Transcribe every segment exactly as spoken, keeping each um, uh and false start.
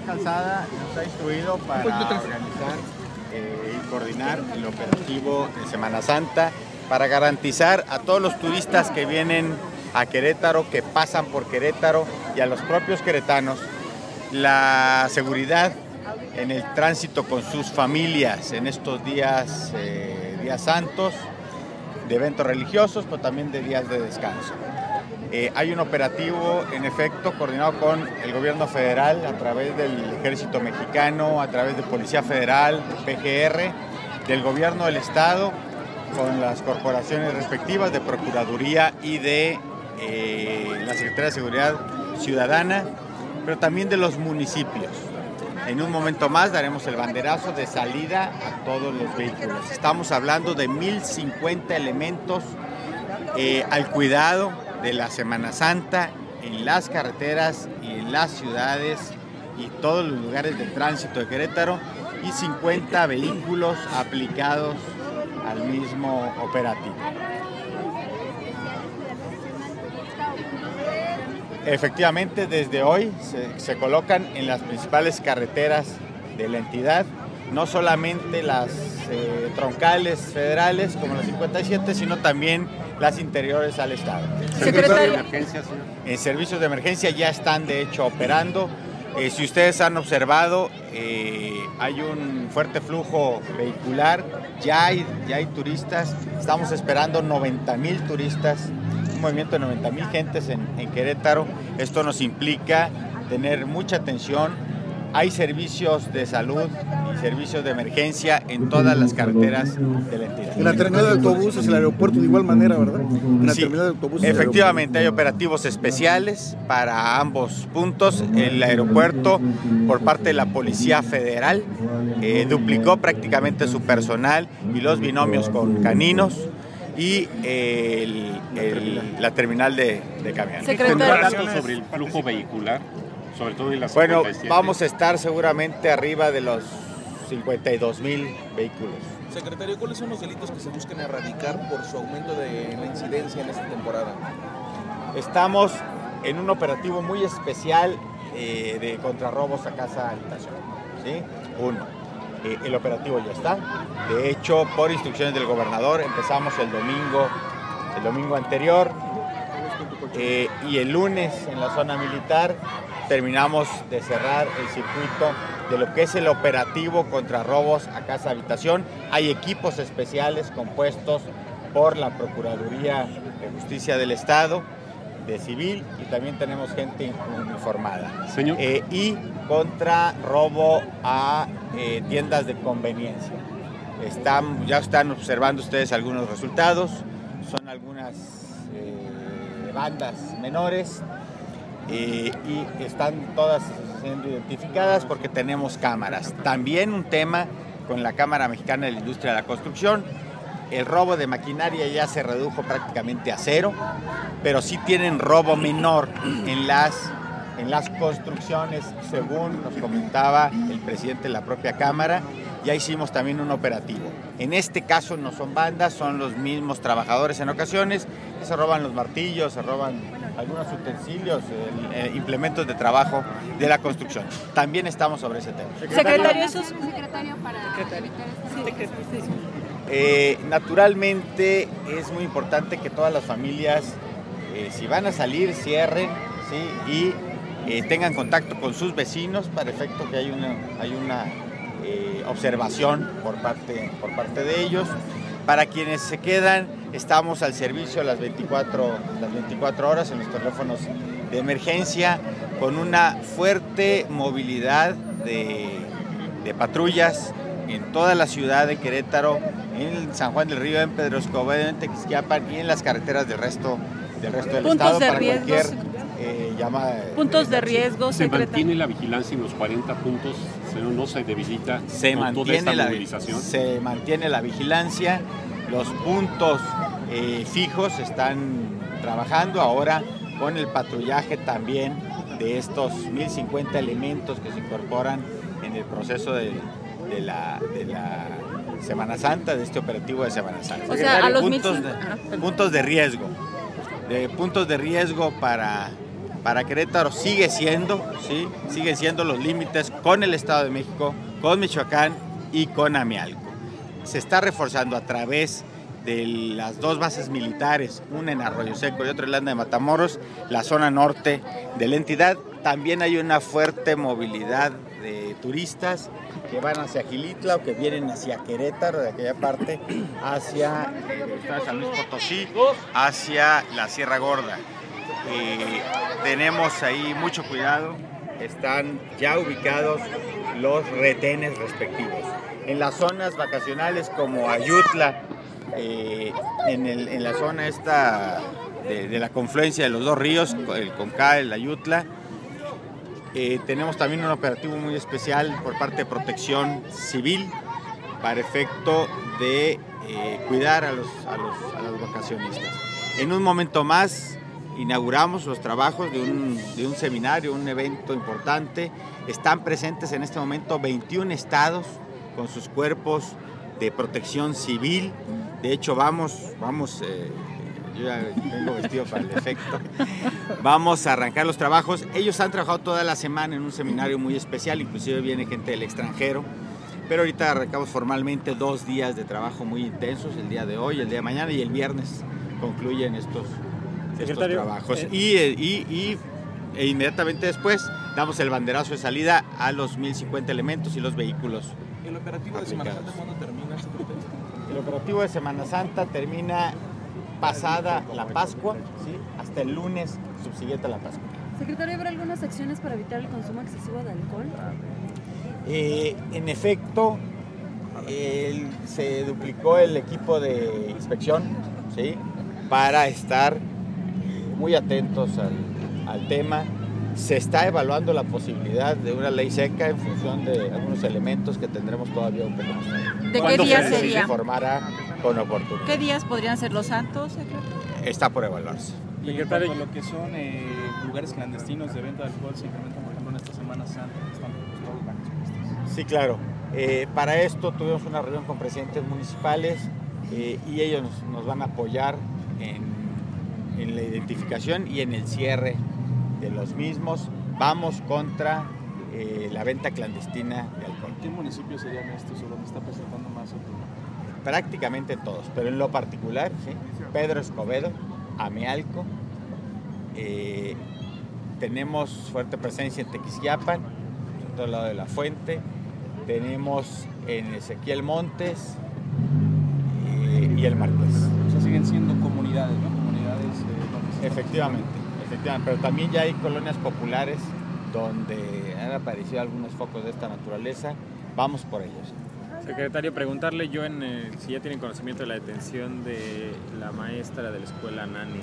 Calzada nos ha instruido para organizar eh, y coordinar el operativo de Semana Santa para garantizar a todos los turistas que vienen a Querétaro, que pasan por Querétaro, y a los propios queretanos la seguridad en el tránsito con sus familias en estos días, eh, días santos, de eventos religiosos, pero también de días de descanso. Eh, hay un operativo, en efecto, coordinado con el gobierno federal a través del Ejército Mexicano, a través de Policía Federal, P G R, del gobierno del estado, con las corporaciones respectivas de Procuraduría y de eh, la Secretaría de Seguridad Ciudadana, pero también de los municipios. En un momento más daremos el banderazo de salida a todos los vehículos. Estamos hablando de mil cincuenta elementos eh, al cuidado de la Semana Santa en las carreteras y en las ciudades y todos los lugares de tránsito de Querétaro, y cincuenta vehículos aplicados al mismo operativo. Efectivamente, desde hoy se, se colocan en las principales carreteras de la entidad, no solamente las eh, troncales federales como las cincuenta y siete, sino también las interiores al estado. ¿Servicios de emergencia, señor? En servicios de emergencia ya están de hecho operando. Eh, si ustedes han observado, eh, hay un fuerte flujo vehicular, ya hay, ya hay turistas, estamos esperando noventa mil turistas, un movimiento de noventa mil gentes en, en Querétaro. Esto nos implica tener mucha atención. Hay servicios de salud y servicios de emergencia en todas las carreteras de la entidad. En la terminal de autobuses, el aeropuerto de igual manera, ¿verdad? En la Sí, terminal de autobuses, efectivamente hay operativos especiales para ambos puntos. El aeropuerto, por parte de la Policía Federal, eh, duplicó prácticamente su personal y los binomios con caninos, y eh, el, el, la terminal de, de camiones. ¿Tendrá datos sobre el flujo vehicular? Sobre todo en las Bueno, cincuenta y siete. vamos a estar seguramente arriba de los cincuenta y dos mil vehículos. Secretario, ¿cuáles son los delitos que se buscan erradicar por su aumento de la incidencia en esta temporada? Estamos en un operativo muy especial eh, de contrarrobos a casa habitación. ¿Sí? Uno, eh, el operativo ya está. De hecho, por instrucciones del gobernador, empezamos el domingo, el domingo anterior, eh, y el lunes en la zona militar terminamos de cerrar el circuito de lo que es el operativo contra robos a casa habitación. Hay equipos especiales compuestos por la Procuraduría de Justicia del Estado, de Civil, y también tenemos gente uniformada. Señor. Eh, y contra robo a eh, tiendas de conveniencia. Están, ya están observando ustedes algunos resultados, son algunas eh, bandas menores, Eh, y están todas siendo identificadas porque tenemos cámaras. También un tema con la Cámara Mexicana de la Industria de la Construcción. El robo de maquinaria ya se redujo prácticamente a cero, pero sí tienen robo menor en las, en las construcciones, según nos comentaba el presidente de la propia Cámara. Ya hicimos también un operativo. En este caso no son bandas, son los mismos trabajadores en ocasiones, que se roban los martillos, se roban algunos utensilios, eh, eh, implementos de trabajo de la construcción. También estamos sobre ese tema. Secretario, eso es... Secretario para evitar estas cosas. Eh, naturalmente es muy importante que todas las familias, eh, si van a salir, cierren, ¿sí? y eh, tengan contacto con sus vecinos para efecto que hay una, hay una eh, observación por parte, por parte de ellos. Para quienes se quedan, estamos al servicio las veinticuatro, las veinticuatro horas en los teléfonos de emergencia, con una fuerte movilidad de, de patrullas en toda la ciudad de Querétaro, en San Juan del Río, en Pedro Escobedo, en Tequisquiapan y en las carreteras del resto, del resto del Puntos estado de para riesgo, cualquier eh, llamada. Puntos de riesgo, ¿Se secretario. mantiene la vigilancia en los cuarenta puntos? ¿No, no se debilita Se con toda esta mantiene, la, movilización? se mantiene la vigilancia, los puntos eh, fijos están trabajando ahora con el patrullaje también de estos mil cincuenta elementos que se incorporan en el proceso de, de, la, de la Semana Santa, de este operativo de Semana Santa. O sea, a los puntos, mil... de, Ajá, puntos de riesgo, de puntos de riesgo para para Querétaro sigue siendo, ¿sí? Siguen siendo los límites con el Estado de México, con Michoacán y con Amialco. Se está reforzando a través de las dos bases militares, una en Arroyo Seco y otra en Landa de Matamoros, la zona norte de la entidad. También hay una fuerte movilidad de turistas que van hacia Gilitla o que vienen hacia Querétaro, de aquella parte, hacia el estado de San Luis Potosí, hacia la Sierra Gorda. Eh, tenemos ahí mucho cuidado, están ya ubicados los retenes respectivos. En las zonas vacacionales como Ayutla, eh, en, el, en la zona esta de, de la confluencia de los dos ríos, el Conca, el Ayutla, eh, tenemos también un operativo muy especial por parte de Protección Civil para efecto de eh, cuidar a los, a, los, a los vacacionistas. En un momento más inauguramos los trabajos de un, de un seminario, un evento importante. Están presentes en este momento veintiún estados con sus cuerpos de protección civil. De hecho, vamos, vamos eh, yo ya vengo vestido para el efecto, vamos a arrancar los trabajos. Ellos han trabajado toda la semana en un seminario muy especial, inclusive viene gente del extranjero, pero ahorita arrancamos formalmente dos días de trabajo muy intensos, el día de hoy, el día de mañana y el viernes concluyen estos, estos trabajos. Y, y, y e inmediatamente después damos el banderazo de salida a los mil cincuenta elementos y los vehículos. ¿El operativo aplicados. de Semana Santa cuándo termina, secretario? El operativo de Semana Santa termina pasada la Pascua, ¿sí? Hasta el lunes subsiguiente a la Pascua. Secretario, ¿habrá algunas acciones para evitar el consumo excesivo de alcohol? Eh, en efecto, el, se duplicó el equipo de inspección, ¿sí? Para estar muy atentos al, al tema. Se está evaluando la posibilidad de una ley seca en función de algunos elementos que tendremos todavía un poco más tarde. ¿De qué día se sería? Se informará con oportunidad. ¿Qué días podrían ser los santos, secretario? Está por evaluarse. Y en cuanto a lo que son eh, lugares clandestinos de venta de alcohol, se incrementan, por ejemplo, en esta Semana Santa, que están todos bajos puestos. Sí, claro. Eh, para esto tuvimos una reunión con presidentes municipales eh, y ellos nos, nos van a apoyar en, en la identificación y en el cierre de los mismos. Vamos contra eh, la venta clandestina de alcohol. ¿Qué municipios serían estos o dónde está presentando más el problema? Prácticamente todos, pero en lo particular, ¿sí? Pedro Escobedo, Amialco, eh, tenemos fuerte presencia en Tequisquiapan, en todo el lado de la Fuente, tenemos en Ezequiel Montes eh, y el Marqués. O sea, siguen siendo comunidades, ¿no? Comunidades eh, donde se Efectivamente. Efectivamente, pero también ya hay colonias populares donde han aparecido algunos focos de esta naturaleza. Vamos por ellos. Secretario, preguntarle yo en el, si ya tienen conocimiento de la detención de la maestra de la escuela Nani,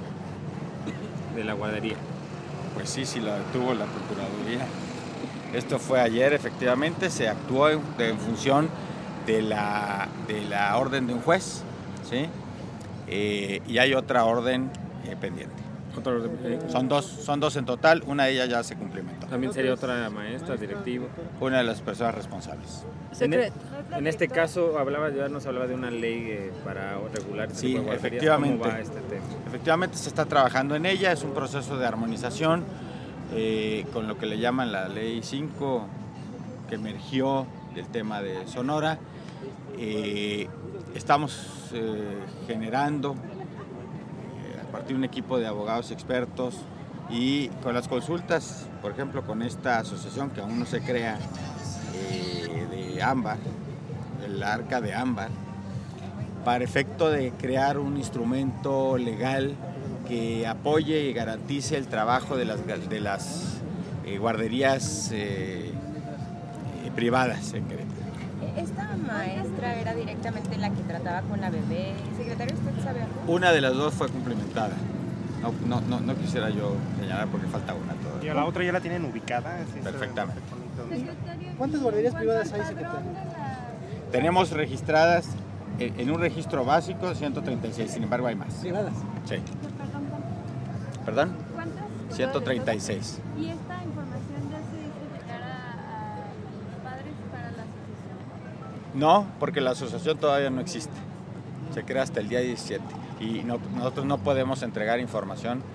de la guardería. Pues sí, sí la detuvo la Procuraduría. Esto fue ayer, efectivamente, se actuó en, de, en función de la, de la orden de un juez, ¿sí? Eh, y hay otra orden eh, pendiente. Son dos, son dos en total, una de ellas ya se cumplimentó. También sería otra maestra, directivo. Una de las personas responsables. En, e, en este caso hablaba, ya nos hablaba de una ley eh, para regular este sí, tipo de efectivamente. ¿Cómo va este tema? Efectivamente se está trabajando en ella, es un proceso de armonización eh, con lo que le llaman la ley cinco que emergió del tema de Sonora. Eh, estamos eh, generando a partir de un equipo de abogados expertos y con las consultas, por ejemplo, con esta asociación que aún no se crea eh, de ámbar, el Arca de Ámbar, para efecto de crear un instrumento legal que apoye y garantice el trabajo de las, de las eh, guarderías eh, eh, privadas en Querétaro. ¿Esta maestra era directamente la que trataba con la bebé? Secretario, ¿usted sabe algo? Una de las dos fue cumplimentada. No, no, no, no quisiera yo señalar porque falta una todavía. ¿Y a la otra ya la tienen ubicada? ¿Sí? Perfectamente. ¿Cuántas guarderías privadas hay, secretario? Tenemos registradas en un registro básico ciento treinta y seis, sin embargo hay más. ¿Privadas? Sí. ¿Perdón? ¿Cuántas? ciento treinta y seis. ¿Y esta información ya se hizo llegar a, a los padres para la asociación? No, porque la asociación todavía no existe. Se crea hasta el día diecisiete y no, nosotros no podemos entregar información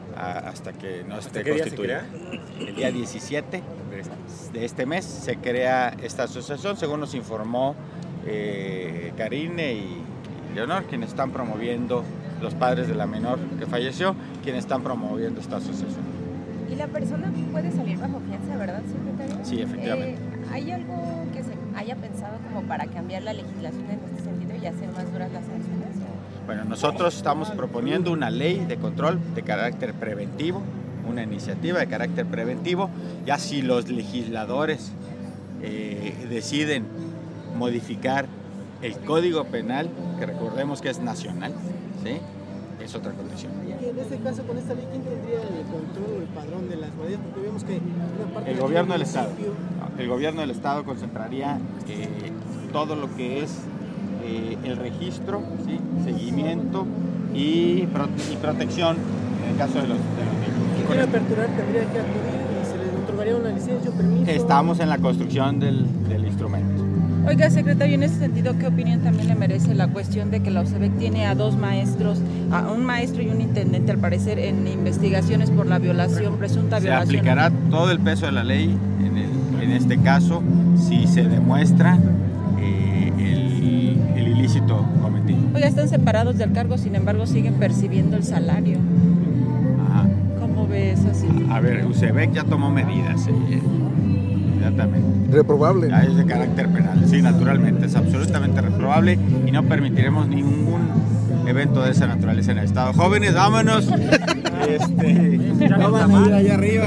a, hasta que no esté qué día se constituida. El día diecisiete de este mes se crea esta asociación, según nos informó eh, Karine y Leonor, quienes están promoviendo, los padres de la menor que falleció, quienes están promoviendo esta asociación. Y la persona puede salir bajo fianza, ¿verdad, secretario? Sí, efectivamente. Eh, ¿Hay algo que se haya pensado como para cambiar la legislación en este sentido y hacer más duras las sanciones? ¿O? Bueno, nosotros estamos proponiendo una ley de control de carácter preventivo, una iniciativa de carácter preventivo, ya si los legisladores eh, deciden modificar el Código Penal, que recordemos que es nacional, ¿sí? Es otra condición. Y en este caso, con esta ley, ¿quién tendría el control o el padrón de las guarderías? Porque vemos que una parte El del gobierno del Estado. municipio- El gobierno del Estado concentraría eh, todo lo que es eh, el registro, ¿sí? Seguimiento y, pro- y protección en el caso de los, de los niños. Quien quiera aperturar tendría que acudir y se le otorgaría una licencia o permiso. Estamos en la construcción del, del instrumento. Oiga, secretario, en ese sentido, ¿qué opinión también le merece la cuestión de que la UCEBEC tiene a dos maestros, a un maestro y un intendente, al parecer, en investigaciones por la violación, presunta Se violación? aplicará todo el peso de la ley en, el- en este caso si se demuestra eh, el, el ilícito cometido. Oiga, están separados del cargo, sin embargo, siguen percibiendo el salario. Ajá. ¿Cómo ves así? A ver, UCEBEC ya tomó medidas, eh, inmediatamente. Reprobable. Ya es de carácter penal, sí, naturalmente, es absolutamente reprobable y no permitiremos ningún evento de esa naturaleza en el Estado. Jóvenes, vámonos. Este, no van a ir allá arriba.